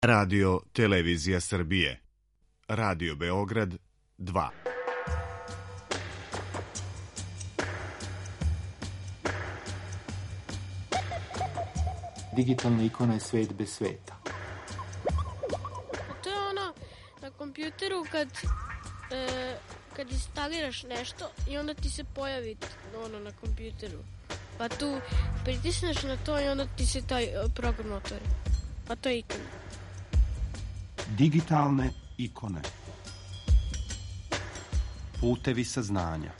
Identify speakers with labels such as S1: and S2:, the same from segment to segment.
S1: Radio Televizija Srbije. Radio Beograd 2.
S2: Digitalna ikona je svet bez sveta.
S3: To je ono na kompjuteru kad instaliraš nešto i onda ti se pojavi ono na kompjuteru. Pa tu pritisneš na to i onda ti se taj program otvori. Pa to je ikona.
S2: Digitalne ikone. Putevi saznanja.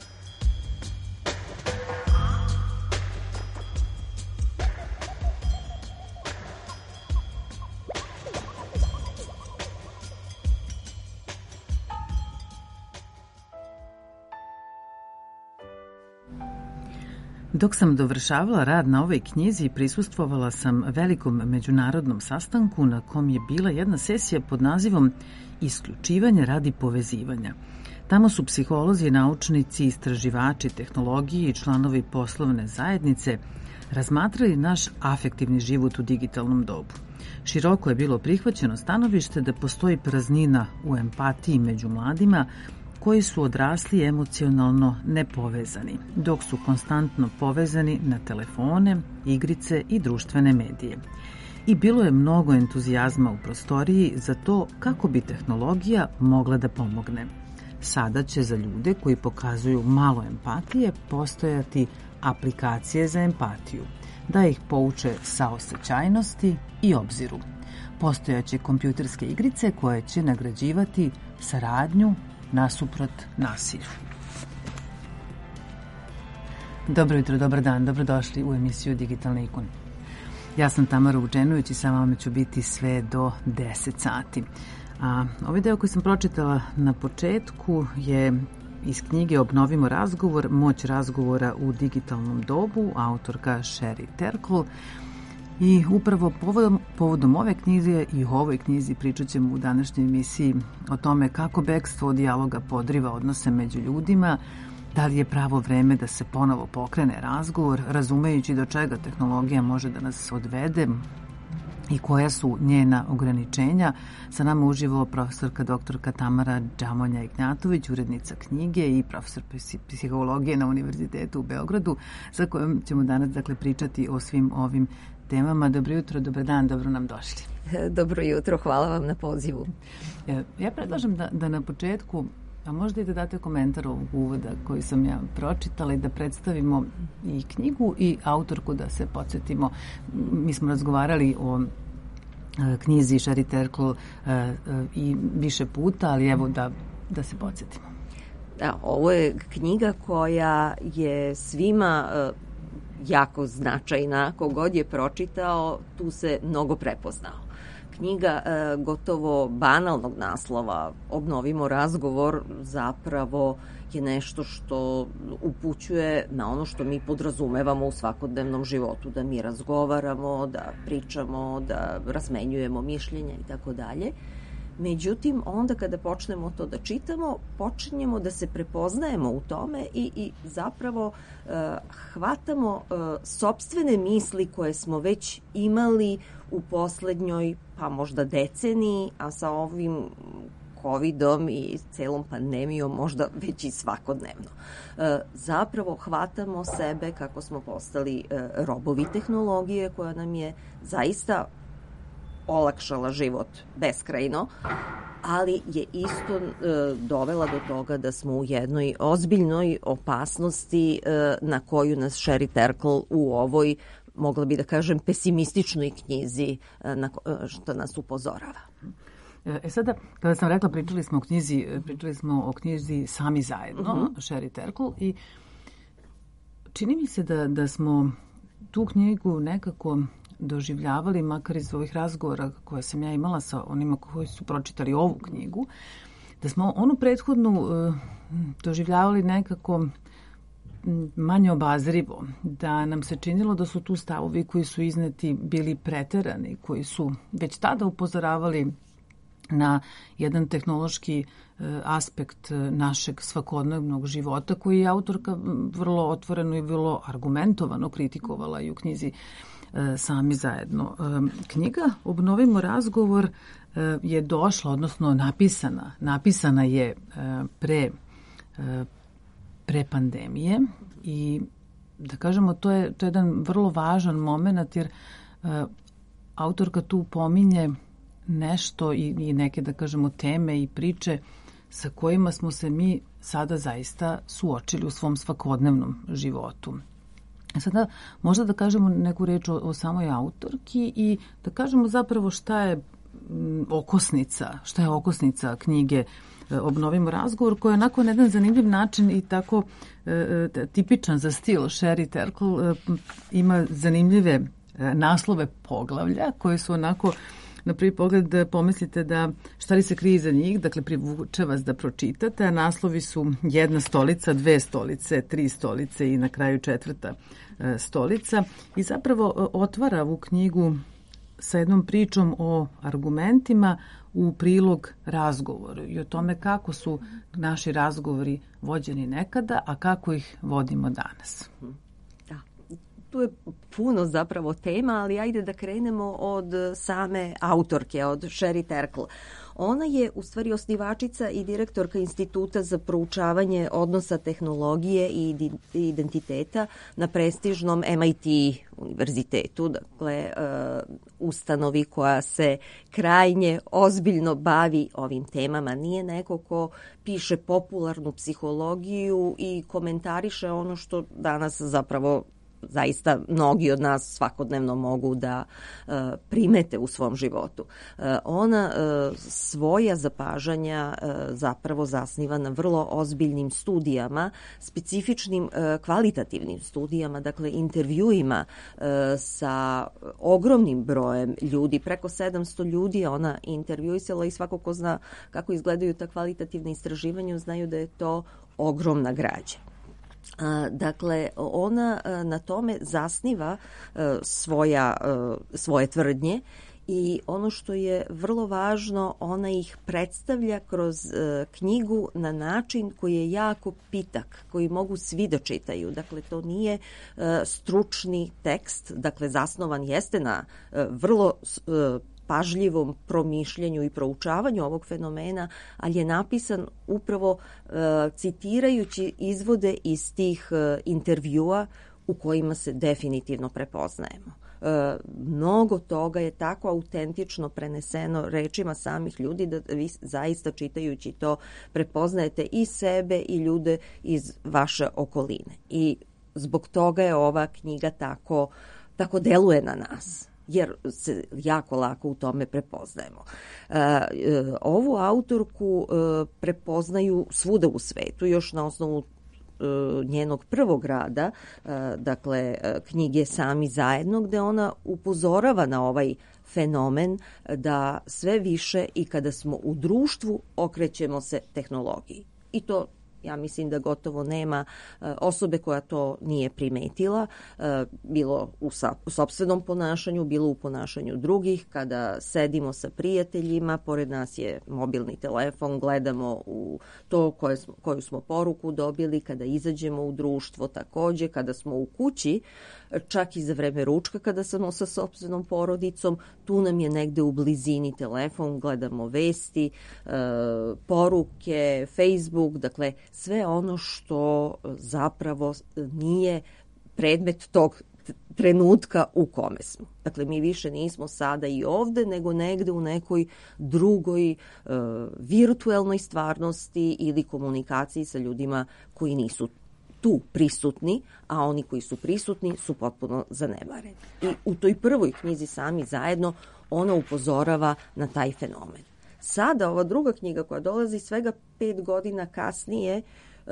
S4: Dok sam dovršavala rad na ovoj knjizi, prisustvovala sam velikom međunarodnom sastanku na kom je bila jedna sesija pod nazivom Isključivanje radi povezivanja. Tamo su psiholozi, naučnici, istraživači tehnologije i članovi poslovne zajednice razmatrali naš afektivni život u digitalnom dobu. Široko je bilo prihvaćeno stanovište da postoji praznina u empatiji među mladima koji su odrasli emocionalno nepovezani, dok su konstantno povezani na telefone, igrice i društvene medije. I bilo je mnogo entuzijazma u prostoriji za to kako bi tehnologija mogla da pomogne. Sada će za ljude koji pokazuju malo empatije postojati aplikacije za empatiju, da ih pouče saosećajnosti i obziru. Postojaće kompjuterske igrice koje će nagrađivati saradnju nasuprot nasilju. Dobro jutro, dobar dan, dobrodošli u emisiju Digitalne ikone. Ja sam Tamara Vučenović i sa vama ću biti sve do 10 sati. Ovaj deo koji sam pročitala na početku je iz knjige Obnovimo razgovor, moć razgovora u digitalnom dobu, autorka Sherry Turkle. I upravo povodom ove knjige i o ovoj knjizi pričat ćemo u današnjoj emisiji o tome kako bekstvo od dijaloga podriva odnose među ljudima, da li je pravo vreme da se ponovo pokrene razgovor, razumejući do čega tehnologija može da nas odvede i koja su njena ograničenja. Sa nama uživo profesorka doktorka Tamara Džamonja-Ignjatović, urednica knjige i profesor psihologije na Univerzitetu u Beogradu, sa kojom ćemo danas pričati o svim ovim temama. Dobro jutro, dobar dan, dobro nam došli.
S5: Dobro jutro, hvala vam na pozivu.
S4: Ja predlažem da na početku, a možda i da date komentar ovog uvoda koji sam ja pročitala i da predstavimo i knjigu i autorku, da se podsjetimo. Mi smo razgovarali o knjizi Sherry Turkle i više puta, ali evo da se podsjetimo.
S5: Da, ovo je knjiga koja je svima jako značajna. Kogod je pročitao, tu se mnogo prepoznao. Knjiga gotovo banalnog naslova Obnovimo razgovor zapravo je nešto što upućuje na ono što mi podrazumevamo u svakodnevnom životu, da mi razgovaramo, da pričamo, da razmenjujemo mišljenja i tako dalje. Međutim, onda kada počnemo to da čitamo, počinjemo da se prepoznajemo u tome i zapravo hvatamo sopstvene misli koje smo već imali u poslednjoj, pa možda deceniji, a sa ovim covidom i celom pandemijom možda već i svakodnevno. Zapravo hvatamo sebe kako smo postali robovi tehnologije koja nam je zaista olakšala život beskrajno, ali je isto dovela do toga da smo u jednoj ozbiljnoj opasnosti na koju nas Sherry Turkle u ovoj, mogla bi da kažem, pesimističnoj knjizi što nas upozorava.
S4: Sada, kada sam rekla, pričali smo o knjizi Sami zajedno, Sherry Turkle, i čini mi se da smo tu knjigu nekako doživljavali, makar iz ovih razgovora koje sam ja imala sa onima koji su pročitali ovu knjigu, da smo onu prethodnu doživljavali nekako manje obazrivo, da nam se činilo da su tu stavovi koji su izneti bili preterani, koji su već tada upozoravali na jedan tehnološki aspekt našeg svakodnevnog života koji je autorka vrlo otvoreno i vrlo argumentovano kritikovala i u knjizi sami zajedno. Knjiga Obnovimo razgovor je došla, odnosno napisana je pre pandemije i da kažemo to je jedan vrlo važan moment jer autorka tu pominje nešto i neke da kažemo teme i priče sa kojima smo se mi sada zaista suočili u svom svakodnevnom životu. Sada možda da kažemo neku reč o samoj autorki i da kažemo zapravo šta je okosnica knjige Obnovimo razgovor, koja je onako na jedan zanimljiv način i tako tipičan za stil Sherry Turkle ima zanimljive naslove poglavlja koje su onako na prvi pogled pomislite da šta li se krije iza njih, dakle privuče vas da pročitate, a naslovi su 1 stolica, 2 stolice, 3 stolice i na kraju 4. stolica i zapravo otvara ovu knjigu sa jednom pričom o argumentima u prilog razgovoru i o tome kako su naši razgovori vođeni nekada, a kako ih vodimo danas.
S5: Da, tu je puno zapravo tema, ali ajde da krenemo od same autorke, od Sherry Turkle. Ona je u stvari osnivačica i direktorka Instituta za proučavanje odnosa tehnologije i identiteta na prestižnom MIT univerzitetu, dakle ustanovi koja se krajnje ozbiljno bavi ovim temama. Nije neko ko piše popularnu psihologiju i komentariše ono što danas zapravo zaista mnogi od nas svakodnevno mogu da primete u svom životu. Ona svoja zapažanja zapravo zasniva na vrlo ozbiljnim studijama, specifičnim kvalitativnim studijama, dakle intervjuima sa ogromnim brojem ljudi, preko 700 ljudi ona intervjuisala i svako ko zna kako izgledaju ta kvalitativna istraživanja znaju da je to ogromna građa. Dakle, ona na tome zasniva svoje tvrdnje i ono što je vrlo važno, ona ih predstavlja kroz knjigu na način koji je jako pitak, koji mogu svi da čitaju. Dakle, to nije stručni tekst, dakle, zasnovan jeste na vrlo pažljivom promišljanju i proučavanju ovog fenomena, ali je napisan upravo citirajući izvode iz tih intervjua u kojima se definitivno prepoznajemo. Mnogo toga je tako autentično preneseno rečima samih ljudi da vi zaista čitajući to prepoznajete i sebe i ljude iz vaše okoline. I zbog toga je ova knjiga tako deluje na nas, jer se jako lako u tome prepoznajemo. Ovu autorku prepoznaju svuda u svetu, još na osnovu njenog prvog rada, dakle knjige Sami zajedno, gde ona upozorava na ovaj fenomen da sve više i kada smo u društvu okrećemo se tehnologiji. I to ja mislim da gotovo nema osobe koja to nije primetila, bilo u sopstvenom ponašanju, bilo u ponašanju drugih, kada sedimo sa prijateljima, pored nas je mobilni telefon, gledamo u to koju smo poruku dobili, kada izađemo u društvo takođe, kada smo u kući, čak i za vreme ručka kada smo sa sopstvenom porodicom, tu nam je negde u blizini telefon, gledamo vesti, poruke, Facebook, dakle sve ono što zapravo nije predmet tog trenutka u kome smo. Dakle, mi više nismo sada i ovde, nego negde u nekoj drugoj virtuelnoj stvarnosti ili komunikaciji sa ljudima koji nisu tu prisutni, a oni koji su prisutni su potpuno zanemareni. I u toj prvoj knjizi Sami zajedno ona upozorava na taj fenomen. Sada ova druga knjiga koja dolazi svega 5 godina kasnije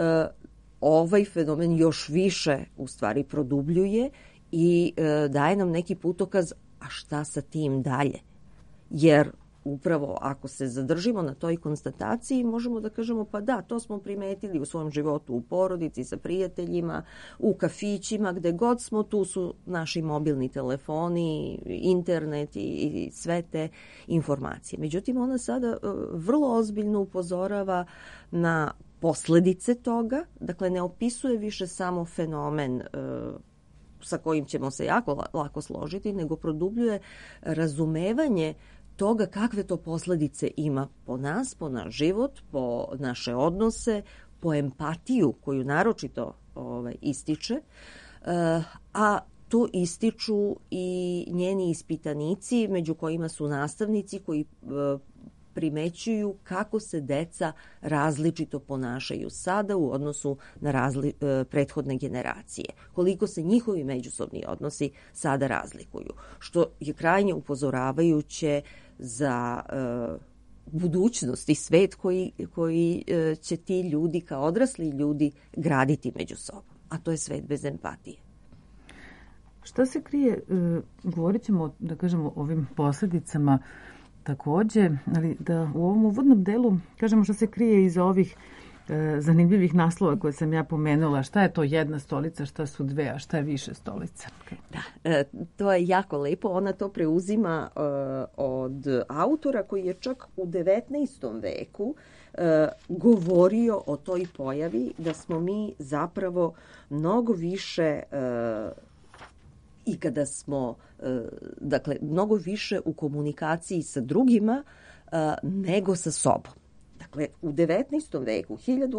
S5: ovaj fenomen još više u stvari produbljuje i daje nam neki putokaz, a šta sa tim dalje? Jer upravo ako se zadržimo na toj konstataciji, možemo da kažemo pa da, to smo primetili u svom životu u porodici, sa prijateljima, u kafićima, gde god smo, tu su naši mobilni telefoni, internet i sve te informacije. Međutim, ona sada vrlo ozbiljno upozorava na posledice toga, dakle ne opisuje više samo fenomen sa kojim ćemo se jako lako složiti, nego produbljuje razumevanje toga kakve to posledice ima po nas, po naš život, po naše odnose, po empatiju koju naročito ističe, a to ističu i njeni ispitanici, među kojima su nastavnici koji primećuju kako se deca različito ponašaju sada u odnosu na prethodne generacije. Koliko se njihovi međusobni odnosi sada razlikuju. Što je krajnje upozoravajuće za budućnost i svet koji će ti ljudi kao odrasli ljudi graditi među sobom. A to je svet bez empatije.
S4: Šta se krije, govorit ćemo, da kažemo, o ovim posljedicama takođe, ali da u ovom uvodnom delu kažemo šta se krije iza ovih zanimljivih naslova koje sam ja pomenula. Šta je to jedna stolica, šta su dve, a šta je više stolica?
S5: Da, to je jako lepo. Ona to preuzima od autora koji je čak u 19. veku govorio o toj pojavi, da smo mi zapravo mnogo više i kada smo, dakle, mnogo više u komunikaciji sa drugima nego sa sobom. Dakle, u 19. veku,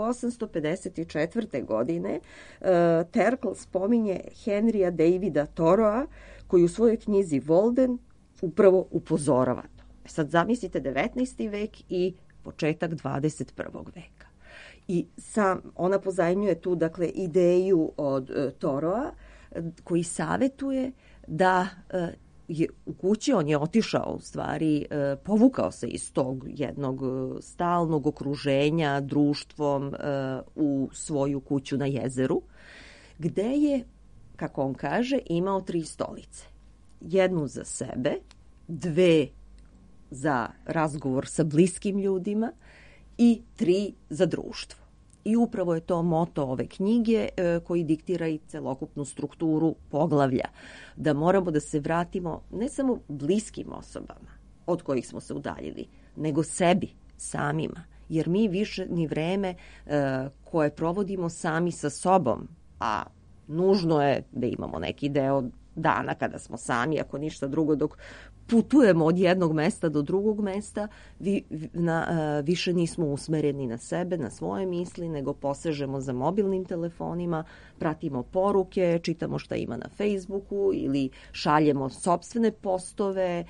S5: 1854. godine, Terkel spominje Henrya Davida Thoreaua, koji u svojoj knjizi Walden upravo upozorava to. Sad zamislite 19. vek i početak 21. veka. I ona pozajmljuje tu, dakle, ideju od Thoreaua, koji savjetuje da je u kući, on je otišao u stvari, povukao se iz tog jednog stalnog okruženja društvom u svoju kuću na jezeru, gde je, kako on kaže, imao 3 stolice. Jednu za sebe, 2 za razgovor sa bliskim ljudima i 3 za društvo. I upravo je to moto ove knjige koji diktira i celokupnu strukturu poglavlja. Da moramo da se vratimo ne samo bliskim osobama od kojih smo se udaljili, nego sebi, samima. Jer mi više ni vreme koje provodimo sami sa sobom, a nužno je da imamo neki deo dana kada smo sami, ako ništa drugo, dok putujemo od jednog mesta do drugog mesta, više nismo usmereni na sebe, na svoje misli, nego posežemo za mobilnim telefonima, pratimo poruke, čitamo šta ima na Facebooku ili šaljemo sopstvene postove,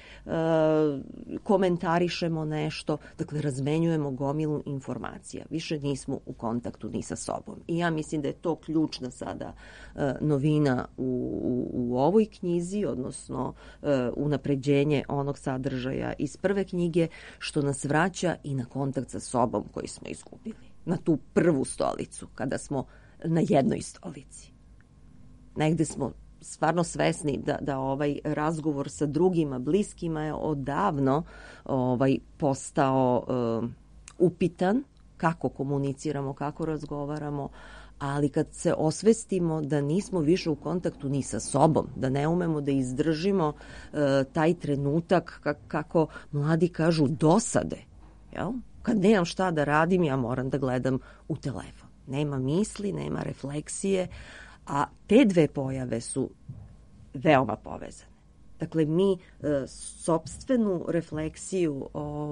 S5: komentarišemo nešto, dakle razmenjujemo gomilu informacija. Više nismo u kontaktu ni sa sobom. I ja mislim da je to ključna sada novina u ovoj knjizi, odnosno unapređenje onog sadržaja iz prve knjige, što nas vraća i na kontakt sa sobom koji smo izgubili. Na tu prvu stolicu, kada smo na jednoj stolici. Negde smo stvarno svesni da ovaj razgovor sa drugima, bliskima je odavno postao upitan, kako komuniciramo, kako razgovaramo, ali kad se osvestimo da nismo više u kontaktu ni sa sobom, da ne umemo da izdržimo taj trenutak, kako mladi kažu, dosade. Jel? Kad nemam šta da radim, ja moram da gledam u telefon. Nema misli, nema refleksije, a te dve pojave su veoma povezane. Dakle, mi sopstvenu refleksiju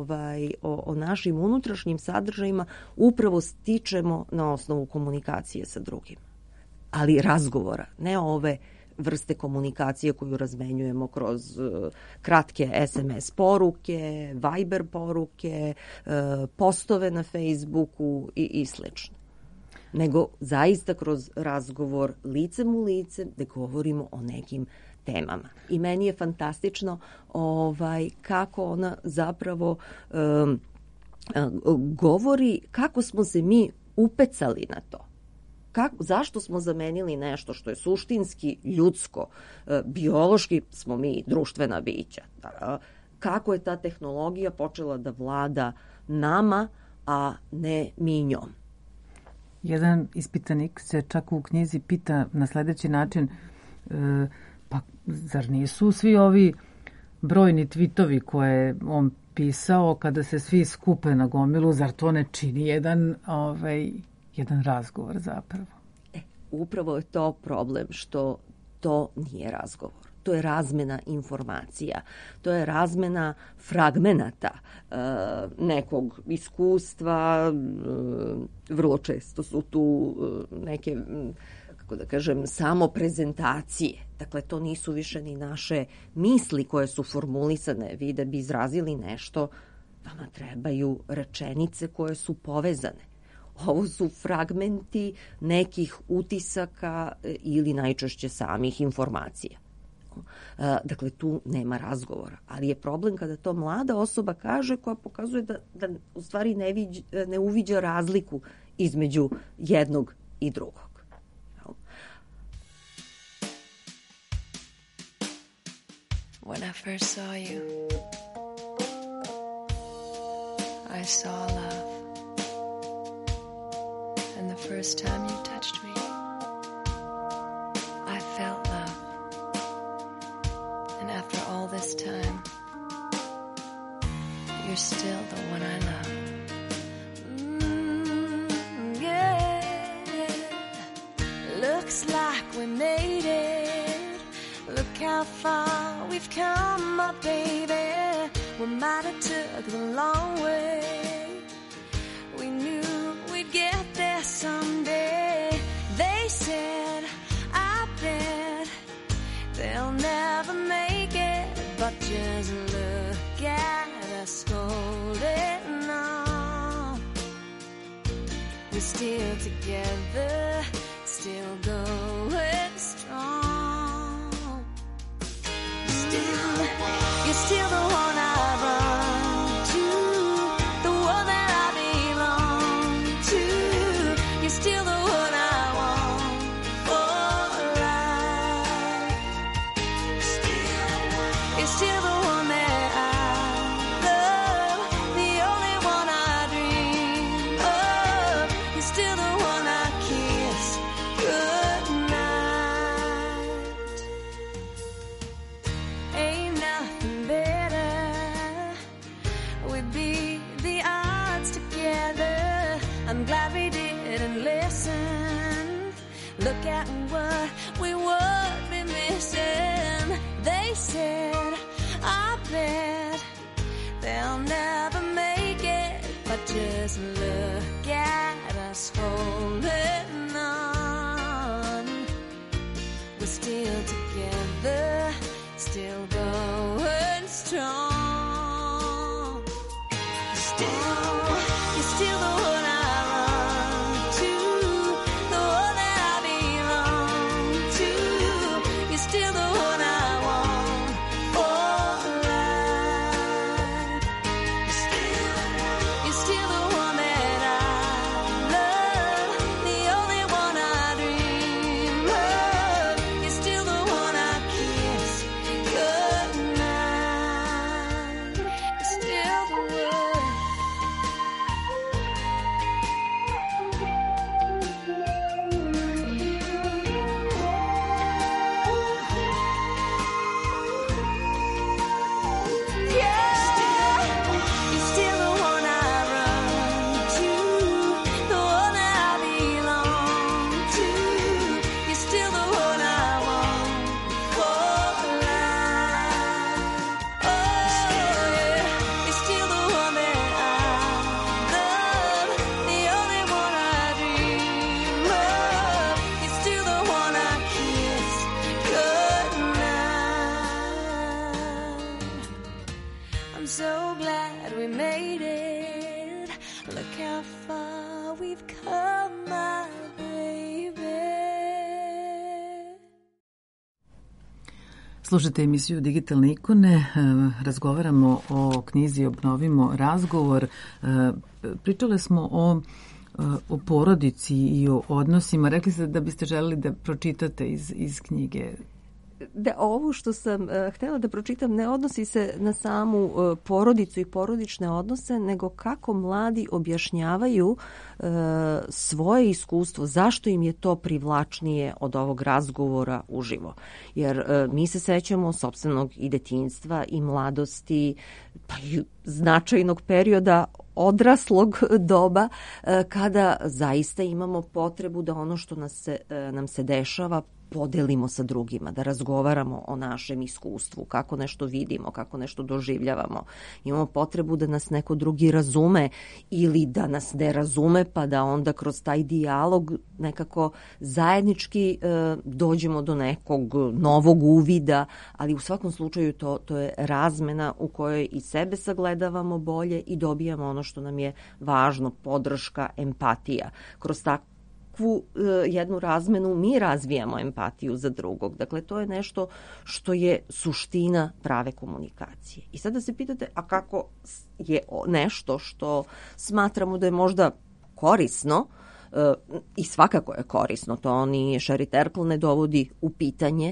S5: o našim unutrašnjim sadržajima upravo stičemo na osnovu komunikacije sa drugim. Ali razgovora, ne ove vrste komunikacije koju razmenjujemo kroz kratke SMS poruke, Viber poruke, postove na Facebooku i slično. Nego zaista kroz razgovor licem u lice da govorimo o nekim temama. I meni je fantastično kako ona zapravo govori kako smo se mi upecali na to. Zašto smo zamenili nešto što je suštinski ljudsko, biološki smo mi društvena bića. Kako je ta tehnologija počela da vlada nama, a ne mi njom.
S4: Jedan ispitanik se čak u knjizi pita na sledeći način, pa zar nisu svi ovi brojni tvitovi koje on pisao kada se svi skupe na gomilu, zar to ne čini jedan razgovor zapravo?
S5: Upravo je to problem što to nije razgovor. To je razmena informacija, to je razmena fragmenata nekog iskustva, vrlo često su tu neke, kako da kažem, samo prezentacije. Dakle, to nisu više ni naše misli koje su formulisane. Vi da bi izrazili nešto, vama trebaju rečenice koje su povezane. Ovo su fragmenti nekih utisaka ili najčešće samih informacija. Dakle, tu nema razgovora. Ali je problem kada to mlada osoba kaže, koja pokazuje da u stvari ne uviđa razliku između jednog i drugog.
S6: When I first saw you, I saw love. And the first time you touched me, I felt love. And after all this time, you're still the one I love. Yeah. Looks like we made it. Look how far we've come, my baby. We might have took the long way. We knew we'd get there someday. They said, I bet they'll never make it, but just look at us holding on. We're still together, still going strong. You're still the one I run to, the one that I belong to. You're still the one I want for life. You're still the one that I love, the only one I dream of. You're still the one I kiss goodnight. Ain't nothing better. We'd beat the odds together. I'm glad we didn't listen. Look at what we would be missing. They said, I bet they'll never make it, but just look at us holding on. We're still together, still going strong. You're still the one I run to, the one that I belong to. You're still the one I want for life. You're still the one that I love, the only one I dream of. You're still the one I kiss goodnight. You're still the one. You're still the one I run to, the one that I belong to. You're still the one I want for life. Oh yeah, you're still the one that I love, the only one I dream of. You're still the one I kiss goodnight. I'm so glad we made it. Look how far we've come, my baby.
S4: Slušajte emisiju Digitalne ikone, razgovaramo o knjizi Obnovimo razgovor. Pričale smo o porodici i o odnosima. Rekli ste da biste želeli da pročitate iz knjige.
S5: Da, ovo što sam htjela da pročitam ne odnosi se na samu porodicu i porodične odnose, nego kako mladi objašnjavaju svoje iskustvo, zašto im je to privlačnije od ovog razgovora uživo. Jer mi se sećamo sopstvenog i detinjstva i mladosti, pa i značajnog perioda odraslog doba kada zaista imamo potrebu da ono što nam se dešava podelimo sa drugima, da razgovaramo o našem iskustvu, kako nešto vidimo, kako nešto doživljavamo. Imamo potrebu da nas neko drugi razume ili da nas ne razume, pa da onda kroz taj dijalog nekako zajednički dođemo do nekog novog uvida, ali u svakom slučaju to je razmena u kojoj i sebe sagledavamo bolje i dobijamo ono što nam je važno, podrška, empatija. Kroz takvu jednu razmenu mi razvijamo empatiju za drugog. Dakle, to je nešto što je suština prave komunikacije. I sad da se pitate, a kako je nešto što smatramo da je možda korisno, i svakako je korisno, to ni Sherry Turkle ne dovodi u pitanje,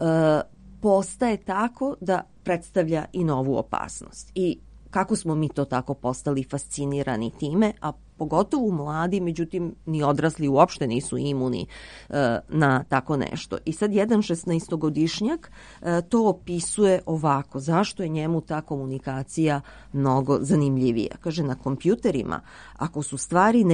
S5: postaje tako da predstavlja i novu opasnost. I kako smo mi to tako postali fascinirani time, a pogotovo mladi, međutim ni odrasli uopšte nisu imuni na tako nešto. I sad jedan 16-godišnjak to opisuje ovako, zašto je njemu ta komunikacija mnogo zanimljivija. Kaže, na kompjuterima, ako su stvari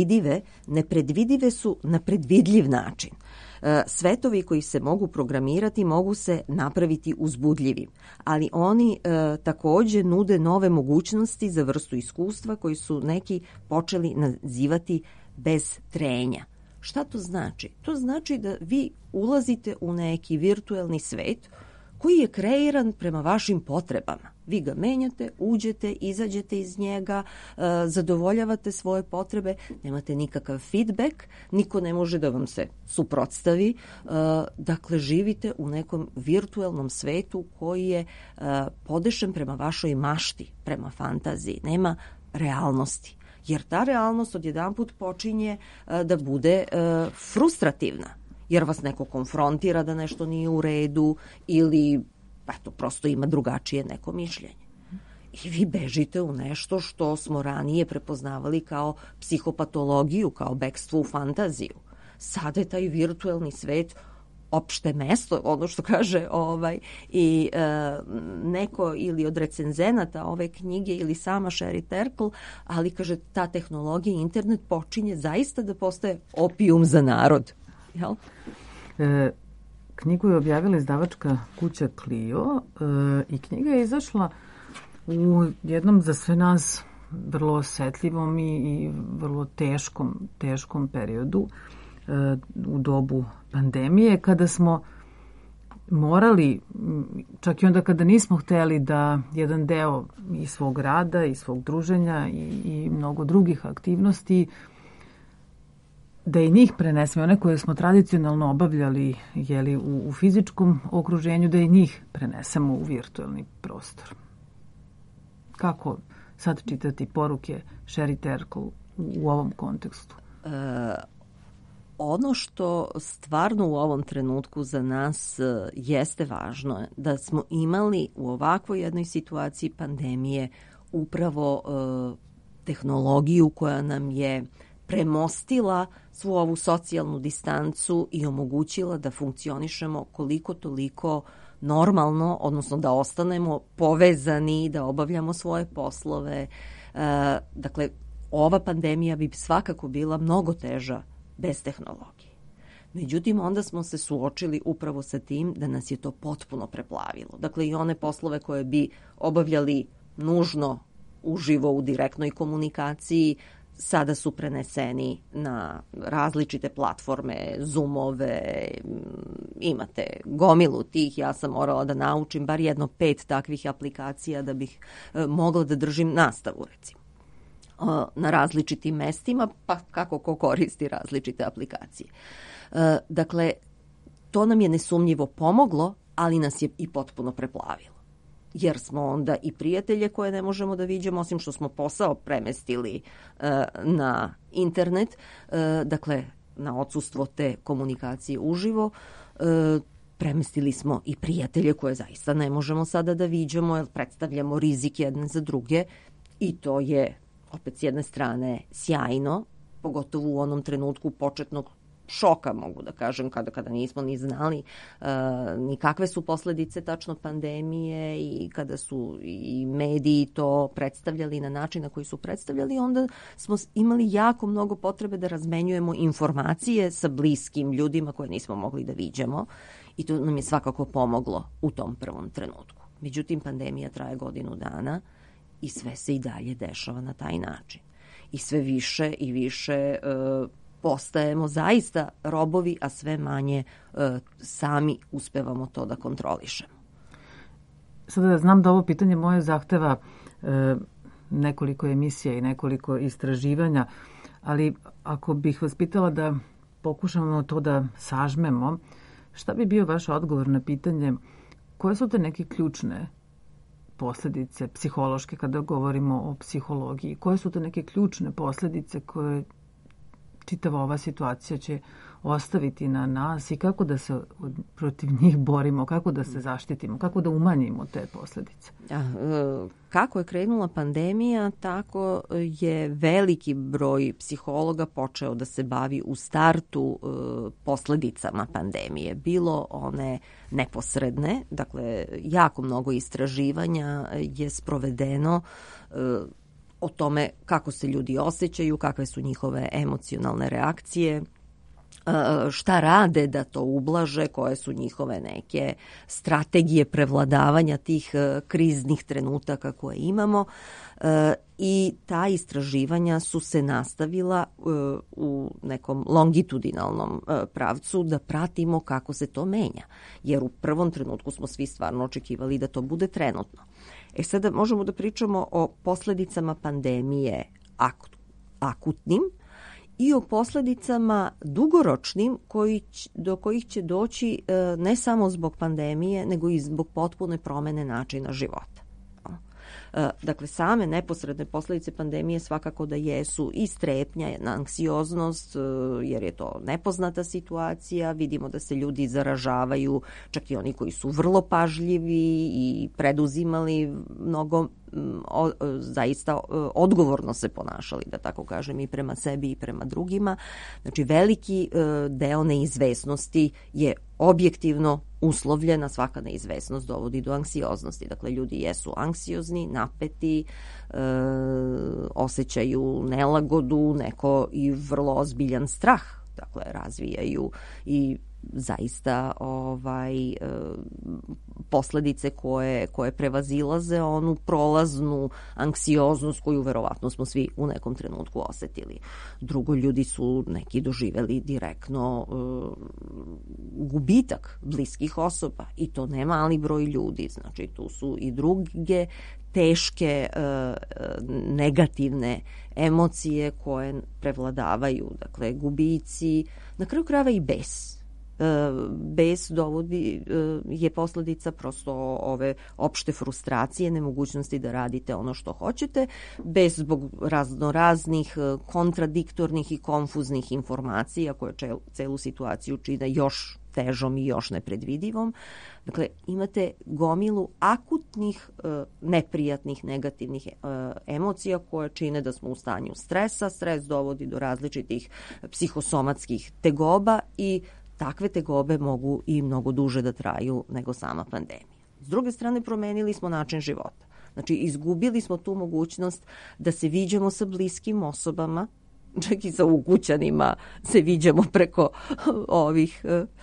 S5: nepredvidive su na predvidljiv način. Svetovi koji se mogu programirati mogu se napraviti uzbudljivim, ali oni takođe nude nove mogućnosti za vrstu iskustva koji su neki počeli nazivati bez trenja. Šta to znači? To znači da vi ulazite u neki virtuelni svet koji je kreiran prema vašim potrebama. Vi ga menjate, uđete, izađete iz njega, zadovoljavate svoje potrebe, nemate nikakav feedback, niko ne može da vam se suprotstavi. Dakle, živite u nekom virtuelnom svetu koji je podešen prema vašoj mašti, prema fantaziji. Nema realnosti. Jer ta realnost odjedanput počinje da bude frustrativna. Jer vas neko konfrontira da nešto nije u redu ili eto, prosto ima drugačije neko mišljenje. I vi bežite u nešto što smo ranije prepoznavali kao psihopatologiju, kao bekstvo u fantaziju. Sada je taj virtuelni svet opšte mesto, ono što kaže i neko ili od recenzenata ove knjige ili sama Sherry Turkle, ali kaže ta tehnologija i internet počinje zaista da postaje opijum za narod. Jel?
S4: Knjigu je objavila izdavačka kuća Clio i knjiga je izašla u jednom za sve nas vrlo osetljivom i vrlo teškom periodu u dobu pandemije, kada smo morali, čak i onda kada nismo hteli da jedan deo i svog rada i svog druženja i mnogo drugih aktivnosti da i njih prenesemo, one koje smo tradicionalno obavljali u fizičkom okruženju, da i njih prenesemo u virtualni prostor. Kako sad čitati poruke Sherry Turkle u ovom kontekstu?
S5: Ono što stvarno u ovom trenutku za nas jeste važno je da smo imali u ovakvoj jednoj situaciji pandemije upravo tehnologiju koja nam je premostila svu ovu socijalnu distancu i omogućila da funkcionišemo koliko toliko normalno, odnosno da ostanemo povezani, da obavljamo svoje poslove. Dakle, ova pandemija bi svakako bila mnogo teža bez tehnologije. Međutim, onda smo se suočili upravo sa tim da nas je to potpuno preplavilo. Dakle, i one poslove koje bi obavljali nužno uživo u direktnoj komunikaciji, sada su preneseni na različite platforme, Zoomove, imate gomilu tih, ja sam morala da naučim bar 5 takvih aplikacija da bih mogla da držim nastavu, recimo, na različitim mestima, pa kako ko koristi različite aplikacije. Dakle, to nam je nesumnjivo pomoglo, ali nas je i potpuno preplavilo. Jer smo onda i prijatelje koje ne možemo da viđemo, osim što smo posao premestili na internet, dakle, na odsustvo te komunikacije uživo, premestili smo i prijatelje koje zaista ne možemo sada da viđemo, jer predstavljamo rizik jedne za druge i to je, opet s jedne strane, sjajno, pogotovo u onom trenutku početnog šoka, mogu da kažem, kada nismo ni znali ni kakve su posledice tačno pandemije i kada su i mediji to predstavljali na način na koji su predstavljali, onda smo imali jako mnogo potrebe da razmenjujemo informacije sa bliskim ljudima koje nismo mogli da viđamo i to nam je svakako pomoglo u tom prvom trenutku. Međutim, pandemija traje godinu dana i sve se i dalje dešava na taj način. I sve više i više postajemo zaista robovi, a sve manje sami uspevamo to da kontrolišemo.
S4: Sada znam da ovo pitanje moje zahteva nekoliko emisija i nekoliko istraživanja, ali ako bih vas pitala da pokušamo to da sažmemo, šta bi bio vaš odgovor na pitanje koje su te neke ključne posledice psihološke kada govorimo o psihologiji? Koje su to neke ključne posledice koje čitava ova situacija će ostaviti na nas i kako da se protiv njih borimo, kako da se zaštitimo, kako da umanjimo te posledice?
S5: Kako je krenula pandemija, tako je veliki broj psihologa počeo da se bavi u startu posledicama pandemije. Bilo one neposredne, dakle jako mnogo istraživanja je sprovedeno o tome kako se ljudi osjećaju, kakve su njihove emocionalne reakcije, šta rade da to ublaže, koje su njihove neke strategije prevladavanja tih kriznih trenutaka koje imamo i ta istraživanja su se nastavila u nekom longitudinalnom pravcu da pratimo kako se to menja. Jer u prvom trenutku smo svi stvarno očekivali da to bude trenutno. Sada možemo da pričamo o posledicama pandemije akutnim i o posledicama dugoročnim do kojih će doći ne samo zbog pandemije, nego i zbog potpune promene načina života. Dakle, same neposredne posledice pandemije svakako da jesu i strepnja, anksioznost, jer je to nepoznata situacija. Vidimo da se ljudi zaražavaju, čak i oni koji su vrlo pažljivi i preduzimali mnogo, zaista odgovorno se ponašali, da tako kažem, i prema sebi i prema drugima. Znači, veliki deo neizvesnosti je objektivno uslovljena, svaka neizvesnost dovodi do anksioznosti. Dakle, ljudi jesu anksiozni, napeti, osjećaju nelagodu, neko i vrlo ozbiljan strah. Dakle, razvijaju i zaista posledice koje prevazilaze onu prolaznu anksioznost koju verovatno smo svi u nekom trenutku osetili. Drugo, ljudi su neki doživeli direktno gubitak bliskih osoba i to ne mali broj ljudi. Znači, tu su i druge teške negativne emocije koje prevladavaju, dakle gubici, na kraju krajeva i bes. Bes dovodi, je posledica prosto ove opšte frustracije, nemogućnosti da radite ono što hoćete, bes zbog raznoraznih kontradiktornih i konfuznih informacija koje celu situaciju čine još težom i još nepredvidivom. Dakle, imate gomilu akutnih, neprijatnih, negativnih emocija koje čine da smo u stanju stresa. Stres dovodi do različitih psihosomatskih tegoba i takve tegobe mogu i mnogo duže da traju nego sama pandemija. S druge strane, promenili smo način života. Znači, izgubili smo tu mogućnost da se viđamo sa bliskim osobama, čak i sa ukućanima se viđamo preko ovih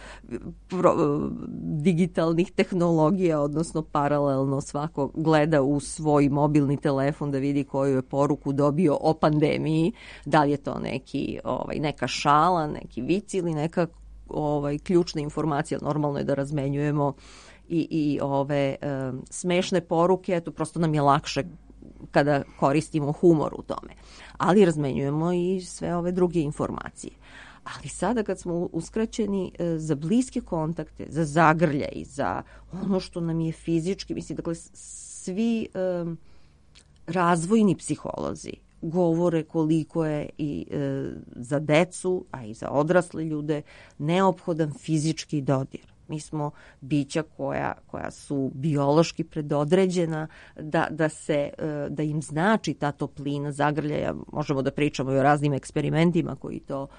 S5: digitalnih tehnologija, odnosno paralelno svako gleda u svoj mobilni telefon da vidi koju je poruku dobio o pandemiji, da li je to neka šala, neki vic ili neka ključna informacija. Normalno je da razmenjujemo i ove smešne poruke, eto, prosto nam je lakše kada koristimo humor u tome. Ali razmenjujemo i sve ove druge informacije. Ali sada kad smo uskraćeni za bliske kontakte, za zagrljaj, za ono što nam je fizički, mislim, dakle, svi razvojni psiholozi govore koliko je i za decu, a i za odrasle ljude neophodan fizički dodir. Mi smo bića koja su biološki predodređena da im znači ta toplina zagrljaja. Možemo da pričamo i o raznim eksperimentima koji to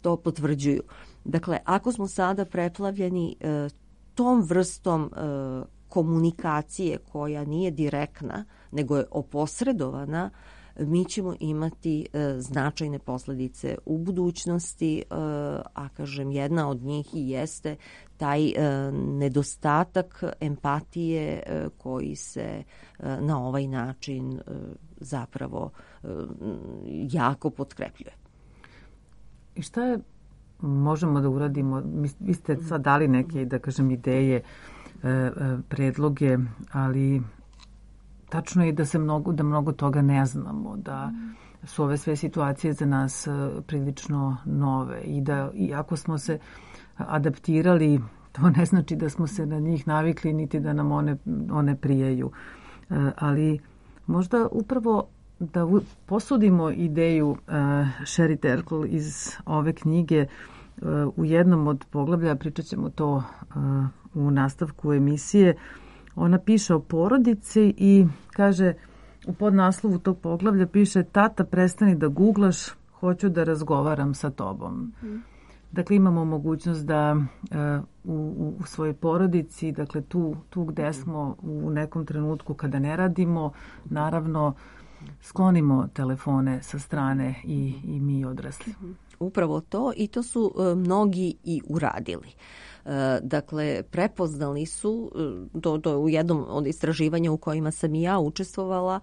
S5: to potvrđuju. Dakle, ako smo sada preplavljeni tom vrstom komunikacije koja nije direktna, nego je oposredovana, mi ćemo imati značajne posledice u budućnosti, a kažem, jedna od njih i jeste taj nedostatak empatije koji se na ovaj način zapravo jako potkrepljuje.
S4: I šta je možemo da uradimo? Vi ste sad dali neke, da kažem, ideje, predloge, ali tačno je da mnogo toga ne znamo, da su ove sve situacije za nas prilično nove i da iako smo se adaptirali, to ne znači da smo se na njih navikli niti da nam one prijaju. Ali možda upravo da posudimo ideju Sherry Turkle iz ove knjige u jednom od poglavlja, pričat ćemo to u nastavku emisije. Ona piše o porodici i kaže u podnaslovu tog poglavlja piše: tata, prestani da guglaš, hoću da razgovaram sa tobom. Dakle, imamo mogućnost da u svojoj porodici, dakle tu gde smo u nekom trenutku kada ne radimo, naravno sklonimo telefone sa strane i mi odrasli.
S5: Upravo to, i to su mnogi i uradili. Dakle, prepoznali su, to u jednom od istraživanja u kojima sam i ja učestvovala,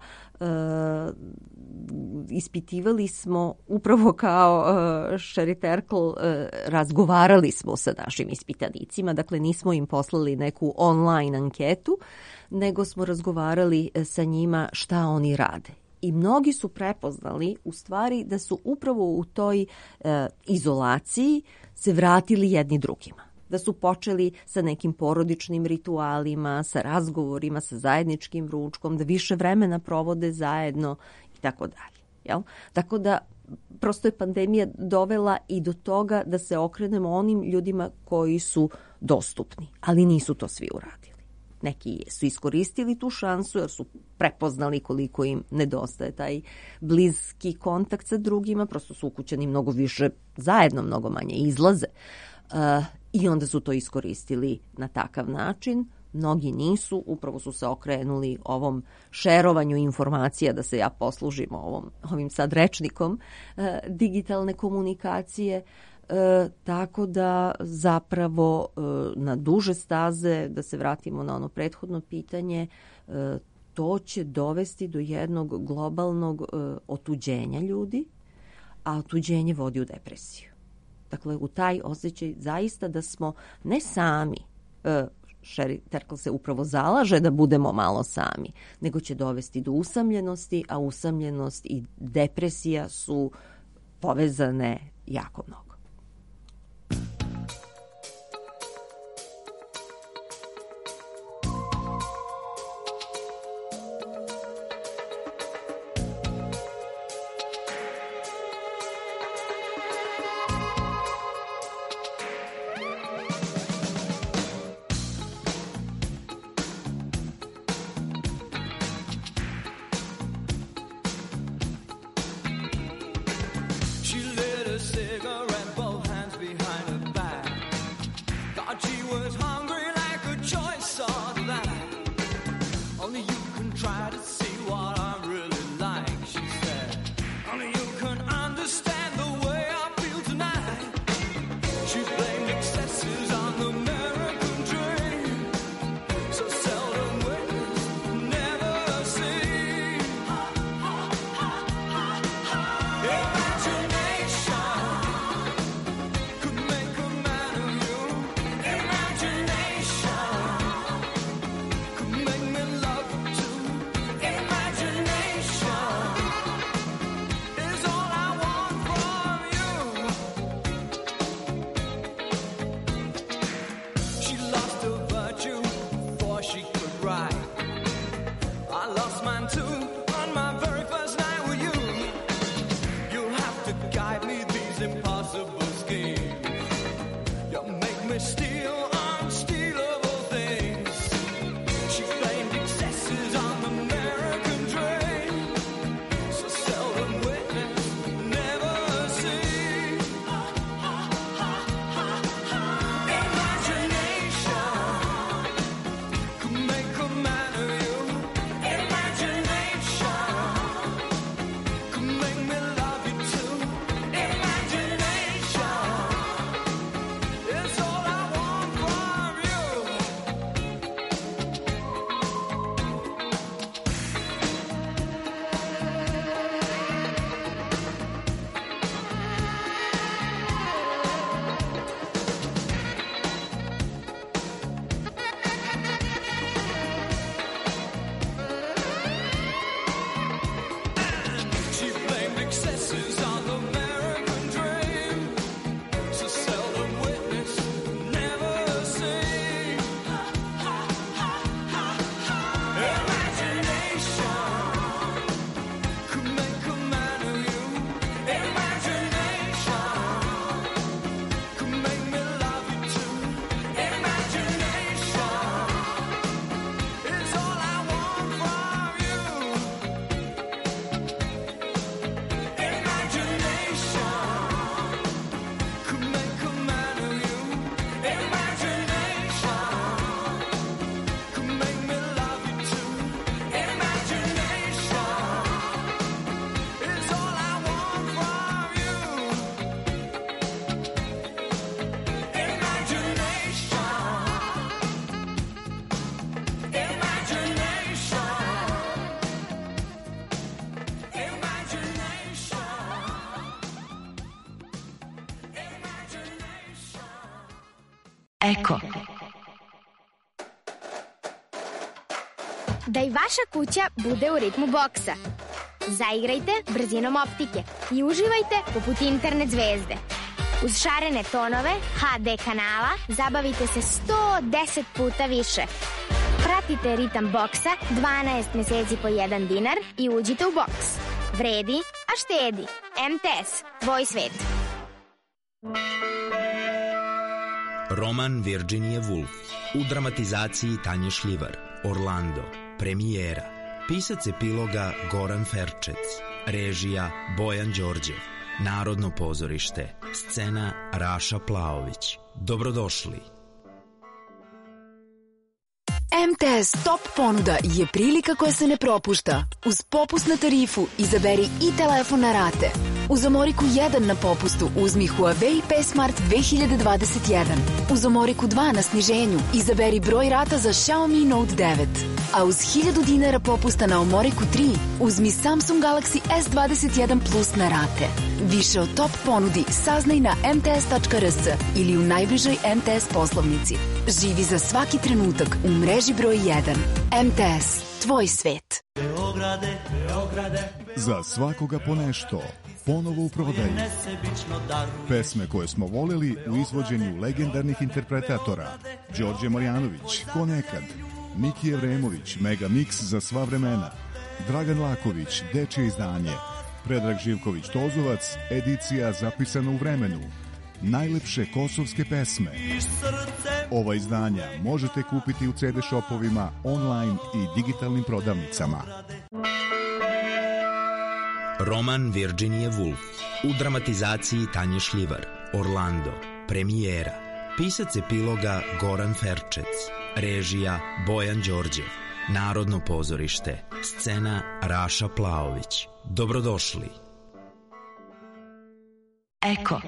S5: ispitivali smo upravo kao Sherry Turkle, razgovarali smo sa našim ispitanicima, dakle nismo im poslali neku online anketu, nego smo razgovarali sa njima šta oni rade. I mnogi su prepoznali u stvari da su upravo u toj izolaciji se vratili jedni drugima. Da su počeli sa nekim porodičnim ritualima, sa razgovorima, sa zajedničkim ručkom, da više vremena provode zajedno i tako dalje. Jel? Tako da prosto je pandemija dovela i do toga da se okrenemo onim ljudima koji su dostupni, ali nisu to svi uradili. Neki su iskoristili tu šansu jer su prepoznali koliko im nedostaje taj bliski kontakt sa drugima, prosto su ukućeni mnogo više zajedno, mnogo manje izlaze. I onda su to iskoristili na takav način. Mnogi nisu, upravo su se okrenuli ovom šerovanju informacija, da se ja poslužim ovim sad rečnikom digitalne komunikacije, tako da zapravo na duže staze, da se vratimo na ono prethodno pitanje, to će dovesti do jednog globalnog otuđenja ljudi, a otuđenje vodi u depresiju. Dakle, u taj osjećaj zaista da smo ne sami, Sherry Turkle se upravo zalaže da budemo malo sami, nego će dovesti do usamljenosti, a usamljenost i depresija su povezane jako mnogo.
S7: She lit a cigarette Eko.
S8: Da i vaša kuća bude u ritmu boksa. Zaigrajte brzinom optike i uživajte poput internet zvezde. Uz šarene tonove HD kanala zabavite se 110 puta više. Pratite ritam boksa 12 meseci po 1 dinar i uđite u boks. Vredi, a štedi. MTS, tvoj svet.
S9: Roman Virginia Woolf u dramatizaciji Tanje Šljivar. Orlando. Premijera. Pisac epiloga Goran Ferčec. Režija Bojan Đorđev. Narodno pozorište. Scena Raša Plaović. Dobrodošli.
S7: MTS Top ponuda je prilika koja se ne propušta. Uz popust na tarifu izaberi i telefon na rate. Uz Omoriku 1 na popustu uzmi Huawei P Smart 2021. Uz Omoriku 2 na sniženju izaberi broj rata za Xiaomi Note 9. A uz 1000 dinara popusta na Omoriku 3 uzmi Samsung Galaxy S21 Plus na rate. Više o top ponudi saznaj na mts.rs ili u najbližoj MTS poslovnici. Živi za svaki trenutak u mreži broj 1. MTS, tvoj svet.
S1: Za svakoga po nešto. Ponovo u prodaju. Pesme koje smo voleli u izvođenju legendarnih interpretatora. Đorđe Marjanović, Ko nekad. Miki Evremović, Mega Mix za sva vremena. Dragan Laković, Dečje izdanje. Predrag Živković Tozovac, edicija zapisana u vremenu. Najlepše kosovske pesme. Ova izdanja možete kupiti u CD shopovima, online i digitalnim prodavnicama.
S9: Roman Virginia Woolf u dramatizaciji Tanje Šljivar. Orlando. Premijera. Pisac epiloga Goran Ferčec. Režija Bojan Đorđev. Narodno pozorište. Scena Raša Plaović. Dobrodošli.
S7: Eko.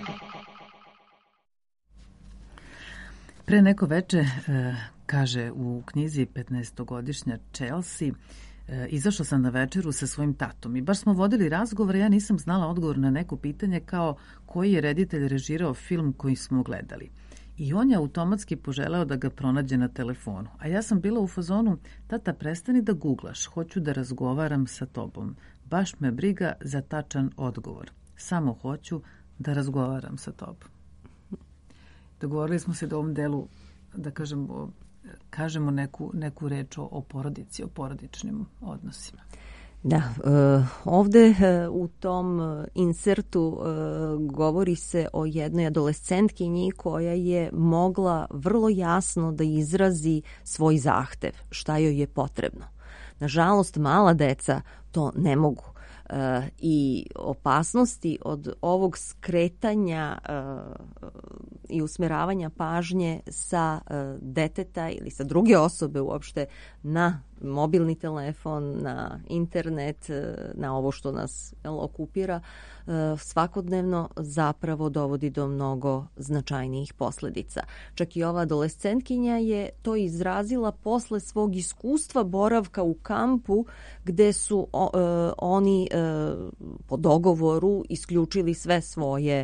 S4: Pre neko veče, kaže u knjizi 15-godišnja Chelsea, izašla sam na večeru sa svojim tatom i baš smo vodili razgovor, ja nisam znala odgovor na neko pitanje kao koji je reditelj režirao film koji smo gledali. I on je automatski poželeo da ga pronađe na telefonu. A ja sam bila u fazonu, tata, prestani da guglaš, hoću da razgovaram sa tobom. Baš me briga za tačan odgovor. Samo hoću da razgovaram sa tobom. Dogovorili smo se da u ovom delu, da kažemo neku reč o porodici, o porodičnim odnosima.
S5: Da, ovde u tom insertu govori se o jednoj adolescentkinji koja je mogla vrlo jasno da izrazi svoj zahtev, šta joj je potrebno. Nažalost, mala deca to ne mogu. I opasnosti od ovog skretanja i usmeravanja pažnje sa deteta ili sa druge osobe uopšte na mobilni telefon, na internet, na ovo što nas okupira, svakodnevno zapravo dovodi do mnogo značajnijih posledica. Čak i ova adolescentkinja je to izrazila posle svog iskustva boravka u kampu gde su oni po dogovoru isključili sve svoje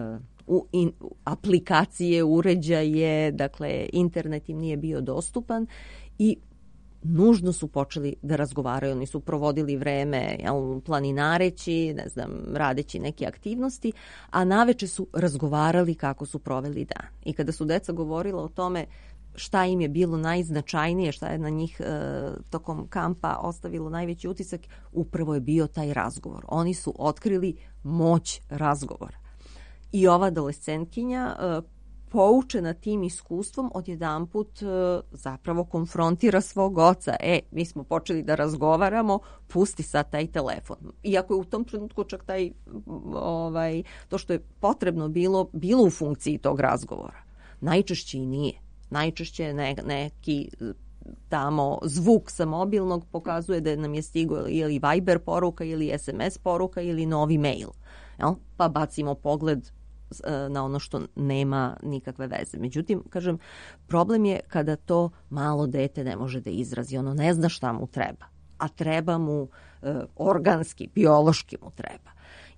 S5: aplikacije, uređaje, dakle internet im nije bio dostupan i nužno su počeli da razgovaraju. Oni su provodili vreme planinareći, ne znam, radeći neke aktivnosti, a naveče su razgovarali kako su proveli dan. I kada su deca govorila o tome šta im je bilo najznačajnije, šta je na njih tokom kampa ostavilo najveći utisak, upravo je bio taj razgovor. Oni su otkrili moć razgovora. I ova adolescentkinja poučena tim iskustvom odjedanput zapravo konfrontira svog oca. Mi smo počeli da razgovaramo, pusti sad taj telefon. Iako je u tom trenutku čak to što je potrebno bilo u funkciji tog razgovora. Najčešće i nije. Najčešće je neki tamo zvuk sa mobilnog pokazuje da nam je stigao ili Viber poruka ili SMS poruka ili novi mail. Pa bacimo pogled na ono što nema nikakve veze. Međutim, kažem, problem je kada to malo dete ne može da izrazi. Ono ne zna šta mu treba, a treba mu organski, biološki mu treba.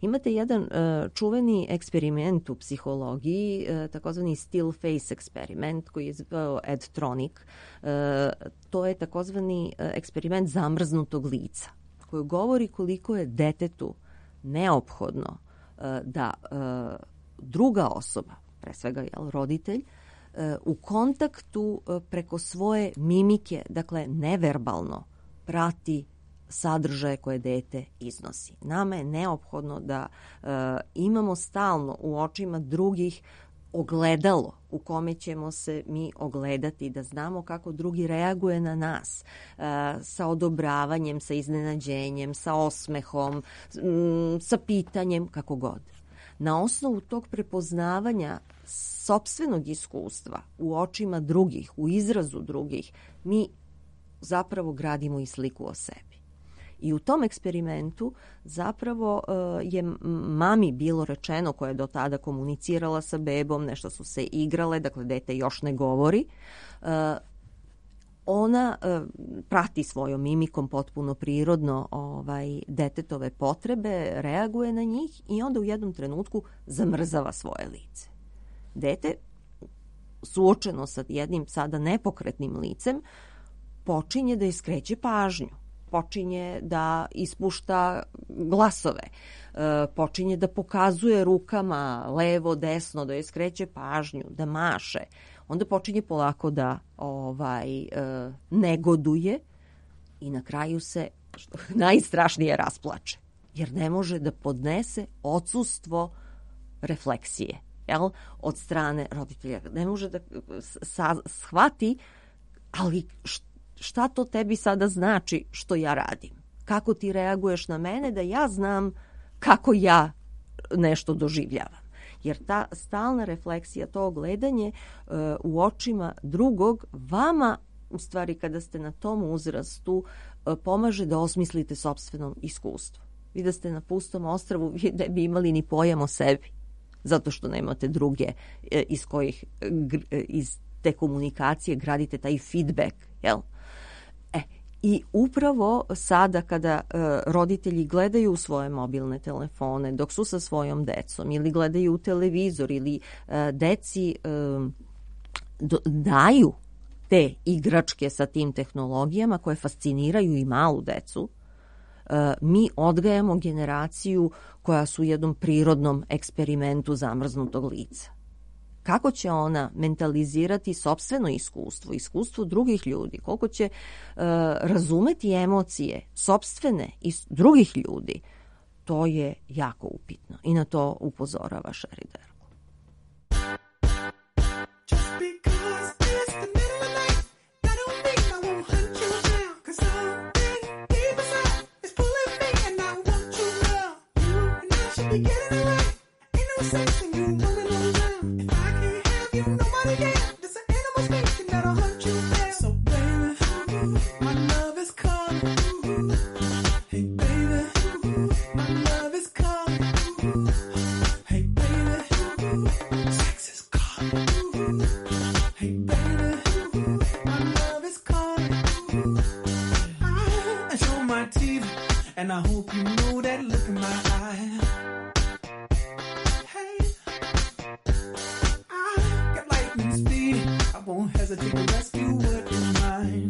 S5: Imate jedan čuveni eksperiment u psihologiji, takozvani still face eksperiment koji je zvao Ed Tronick. To je takozvani eksperiment zamrznutog lica koji govori koliko je detetu neophodno da druga osoba, pre svega roditelj, u kontaktu preko svoje mimike, dakle neverbalno, prati sadržaje koje dete iznosi. Nama je neophodno da imamo stalno u očima drugih ogledalo u kome ćemo se mi ogledati, da znamo kako drugi reaguje na nas, sa odobravanjem, sa iznenađenjem, sa osmehom, sa pitanjem, kako god. Na osnovu tog prepoznavanja sopstvenog iskustva u očima drugih, u izrazu drugih, mi zapravo gradimo i sliku o sebi. I u tom eksperimentu zapravo je mami bilo rečeno, koja je do tada komunicirala sa bebom, nešto su se igrale, dakle dete još ne govori, ona prati svojom mimikom potpuno prirodno detetove potrebe, reaguje na njih i onda u jednom trenutku zamrzava svoje lice. Dete, suočeno sa jednim sada nepokretnim licem, počinje da iskreće pažnju, počinje da ispušta glasove, počinje da pokazuje rukama levo, desno, da joj skreće pažnju, da maše. Onda počinje polako da negoduje i na kraju se najstrašnije rasplače, jer ne može da podnese odsustvo refleksije, od strane roditelja. Ne može da shvati, ali šta to tebi sada znači što ja radim? Kako ti reaguješ na mene da ja znam kako ja nešto doživljavam? Jer ta stalna refleksija, to ogledanje u očima drugog vama, u stvari kada ste na tom uzrastu, pomaže da osmislite sopstveno iskustvo. Vi da ste na pustom ostrvu, vi ne bi imali ni pojam o sebi, zato što nemate druge iz kojih iz te komunikacije gradite taj feedback, jel? I upravo sada kada roditelji gledaju u svoje mobilne telefone dok su sa svojom decom ili gledaju televizor ili deci daju te igračke sa tim tehnologijama koje fasciniraju i malu decu, mi odgajamo generaciju koja su u jednom prirodnom eksperimentu zamrznutog lica. Kako će ona mentalizirati sopstveno iskustvo, iskustvo drugih ljudi, koliko će razumeti emocije sopstvene i drugih ljudi, to je jako upitno i na to upozorava Sherry Derkle.
S10: And I hope you know that look in my eye. Hey, I got lightning speed. I won't hesitate to rescue what is mine.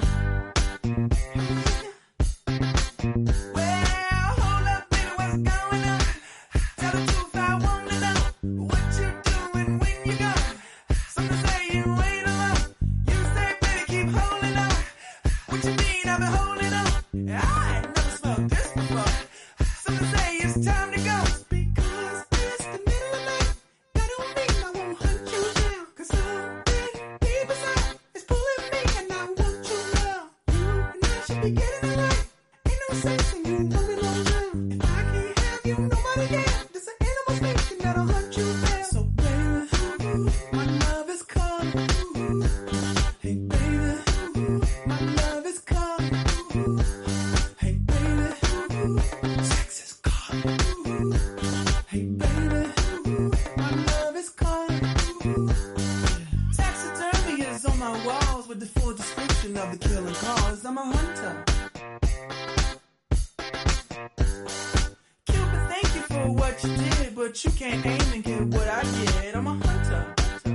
S10: Well, hold up, baby, what's going on? Tell the truth, I want to know what you doing when you go. Some say you ain't alone. You say, baby, keep holding on. What you mean, I've been holding on. I ain't never smelled this before. Some say it's time to go. Because it's the middle of the night. That don't mean I won't hunt you down. Cause something deep inside is pulling me and I want you now. You and I should be getting it right. Ain't no sense in you know me long now. If I can't have you, nobody can. There's an animal speaking that'll hunt you down. So baby, my love is calling. Hey baby, my love is calling. Hey baby, sex is calling. Hey baby, my love is calling. Taxidermy is on my walls with the full description of the killing cause. I'm a hunter. Cupid, thank you for know what you did, but you can't aim and get what I get. I'm a hunter.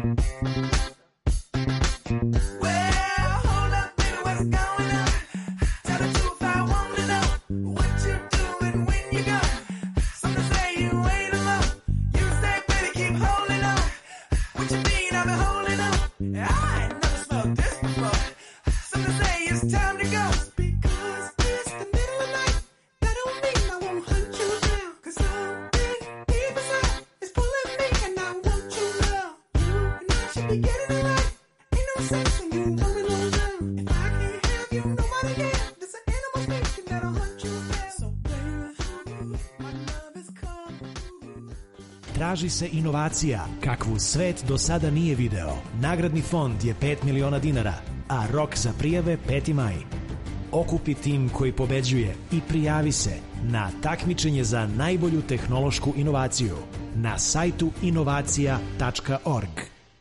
S10: Well, hold up, baby, what's going on? Tell the truth, I want to know what you doing when you go. Some say you ain't alone. You say, baby, keep holding on. What you mean I've been holding on? I ain't never smelled this before. Some say it's time to go. Because it's the middle of the night. That don't mean I won't hunt you down. 'Cause something deep inside is pulling me and I want you now. You and I should be getting it right. Ain't no sense in you holding on down. If I can't have you, nobody can. This an animal speaking that'll hunt you down. So baby, my love is coming.
S11: Traži se inovacija, kakvu svet do sada nije video. Nagradni fond je 5 miliona dinara, a rok za prijave 5. maj. Okupi tim koji pobeđuje i prijavi se na takmičenje za najbolju tehnološku inovaciju na sajtu inovacija.org.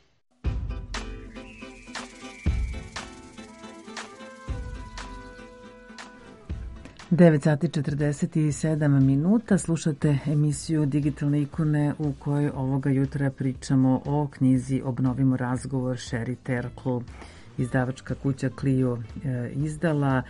S4: Devet sati 47 minuta. Slušate emisiju Digitalne ikone u kojoj ovoga jutra pričamo o knjizi Obnovimo razgovor Sherry Turkle, izdavačka kuća Clio izdala.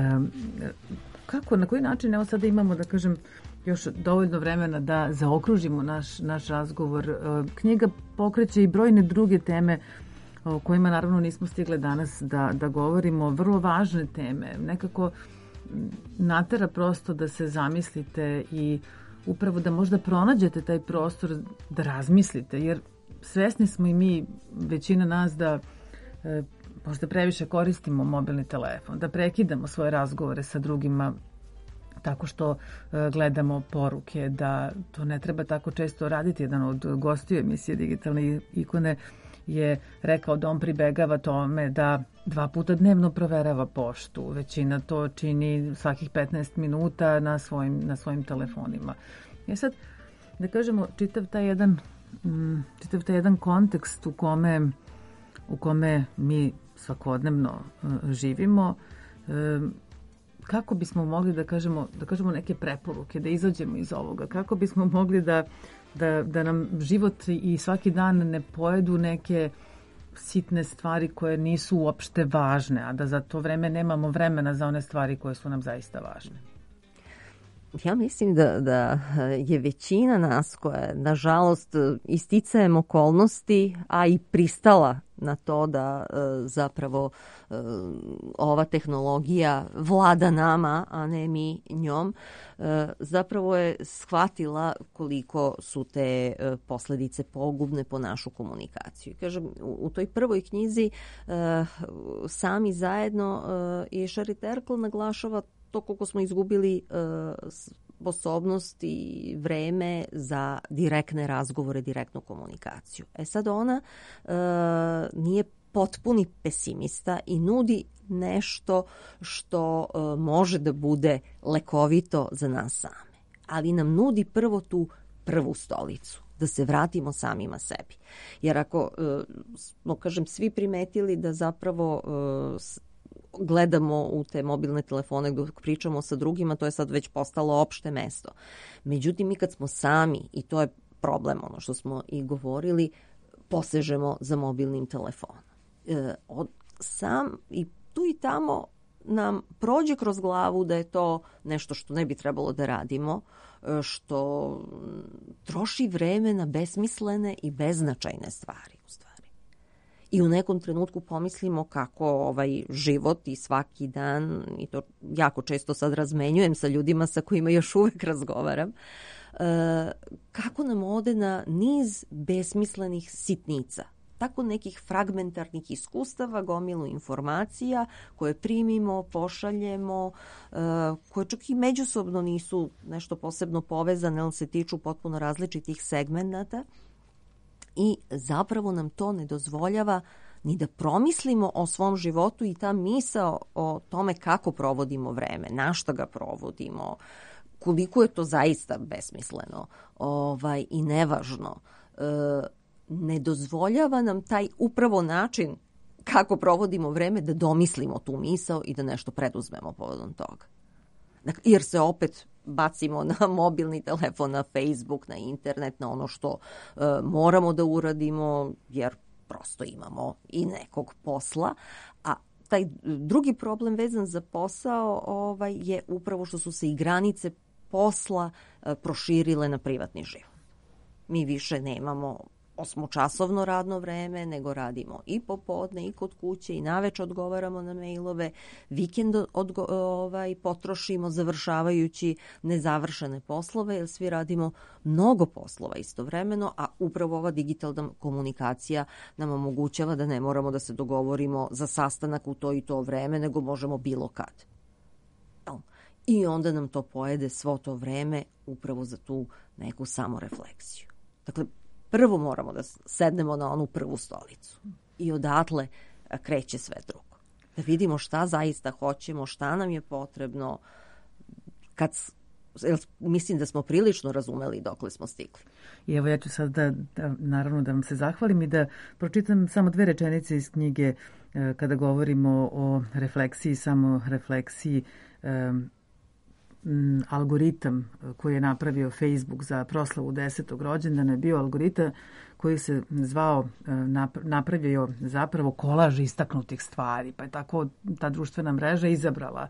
S4: Kako, na koji način, evo sada imamo, da kažem, još dovoljno vremena da zaokružimo naš razgovor. Knjiga pokreće i brojne druge teme o kojima naravno nismo stigle danas da govorimo, vrlo važne teme. Nekako natera prosto da se zamislite i upravo da možda pronađete taj prostor da razmislite, jer svesni smo i mi, većina nas, da možda previše koristimo mobilni telefon, da prekidamo svoje razgovore sa drugima tako što gledamo poruke, da to ne treba tako često raditi. Jedan od gostiju emisije Digitalne ikone je rekao da on pribegava tome da 2 puta dnevno proverava poštu. Većina to čini svakih 15 minuta na svojim telefonima. I sad, da kažemo, čitav taj jedan kontekst u kome mi svakodnevno živimo, kako bismo mogli da kažemo neke preporuke, da izađemo iz ovoga, kako bismo mogli da nam život i svaki dan ne pojedu neke sitne stvari koje nisu uopšte važne, a da za to vreme nemamo vremena za one stvari koje su nam zaista važne.
S5: Ja mislim da je većina nas koja, nažalost, isticajem okolnosti, a i pristala na to da zapravo ova tehnologija vlada nama, a ne mi njom, zapravo je shvatila koliko su te posledice pogubne po našu komunikaciju. Kažem, u toj prvoj knjizi sami zajedno i Sherry Turkle naglašava to koliko smo izgubili sposobnost i vreme za direktne razgovore, direktnu komunikaciju. Sad ona nije potpuni pesimista i nudi nešto što može da bude lekovito za nas same. Ali nam nudi prvo tu prvu stolicu, da se vratimo samima sebi. Jer ako smo, kažem, svi primetili da zapravo gledamo u te mobilne telefone dok pričamo sa drugima, to je sad već postalo opšte mesto. Međutim, mi kad smo sami, i to je problem, ono što smo i govorili, posežemo za mobilnim telefonom. Sam i tu i tamo nam prođe kroz glavu da je to nešto što ne bi trebalo da radimo, što troši vreme na besmislene i beznačajne stvari u stvari. I u nekom trenutku pomislimo kako ovaj život i svaki dan, i to jako često sad razmenjujem sa ljudima sa kojima još uvek razgovaram, kako nam ode na niz besmislenih sitnica. Tako nekih fragmentarnih iskustava, gomilu informacija koje primimo, pošaljemo, koje čak i međusobno nisu nešto posebno povezane, ali se tiču potpuno različitih segmenata. I zapravo nam to ne dozvoljava ni da promislimo o svom životu i ta misao o tome kako provodimo vreme, na šta ga provodimo, koliko je to zaista besmisleno i nevažno. Ne dozvoljava nam taj upravo način kako provodimo vreme da domislimo tu misao i da nešto preduzmemo povodom toga. Jer se opet bacimo na mobilni telefon, na Facebook, na internet, na ono što moramo da uradimo, jer prosto imamo i nekog posla. A taj drugi problem vezan za posao je upravo što su se i granice posla proširile na privatni život. Mi više nemamo 8-časovno radno vreme, nego radimo i popodne i kod kuće i naveče odgovaramo na mailove, vikend potrošimo završavajući nezavršene poslove, jer svi radimo mnogo poslova istovremeno, a upravo ova digitalna komunikacija nam omogućava da ne moramo da se dogovorimo za sastanak u to i to vreme, nego možemo bilo kad. I onda nam to pojede svo to vreme upravo za tu neku samorefleksiju. Dakle, prvo moramo da sednemo na onu prvu stolicu i odatle kreće sve drugo. Da vidimo šta zaista hoćemo, šta nam je potrebno, mislim da smo prilično razumeli dokle smo stigli.
S4: I evo ja ću sad naravno da vam se zahvalim i da pročitam samo 2 rečenice iz knjige kada govorimo o refleksiji, samorefleksiji. Algoritam koji je napravio Facebook za proslavu 10. rođendana je bio algoritam koji se zvao, napravio zapravo kolaž istaknutih stvari, pa je tako ta društvena mreža izabrala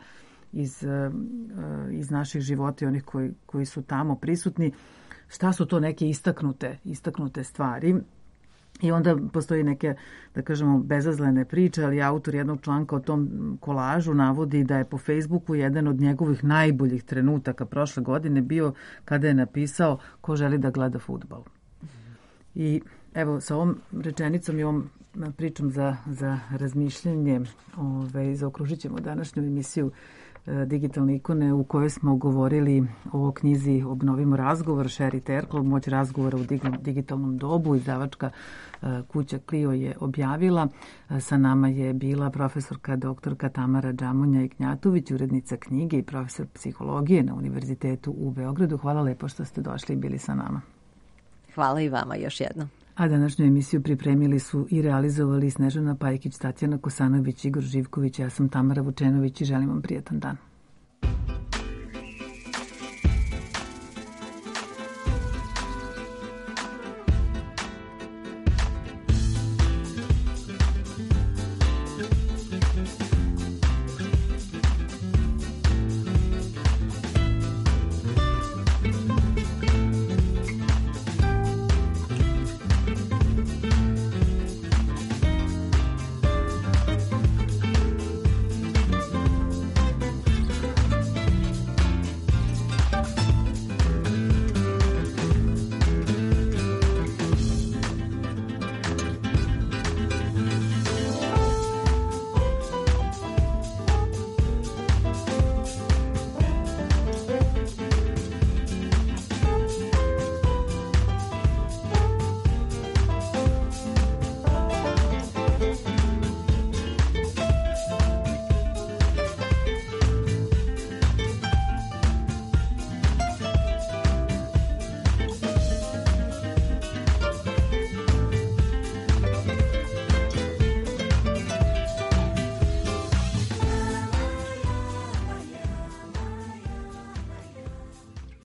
S4: iz naših života i onih koji su tamo prisutni šta su to neke istaknute stvari. I onda postoji neke, da kažemo, bezazlene priče, ali autor jednog članka o tom kolažu navodi da je po Facebooku jedan od njegovih najboljih trenutaka prošle godine bio kada je napisao ko želi da gleda fudbal. I evo, sa ovom rečenicom i ovom pričom za razmišljanje zaokružit ćemo današnju emisiju Digitalne ikone u kojoj smo govorili o knjizi Obnovimo razgovor, Sherry Turkle, Moć razgovora u digitalnom dobu. Izdavačka kuća Clio je objavila. Sa nama je bila profesorka doktorka Tamara Džamonja-Ignjatović, urednica knjige i profesor psihologije na Univerzitetu u Beogradu. Hvala lepo što ste došli i bili sa nama.
S5: Hvala i vama još jednom.
S4: A današnju emisiju pripremili su i realizovali Snežana Pajkić, Tatjana Kosanović, Igor Živković, ja sam Tamara Vučenović i želim vam prijatan dan.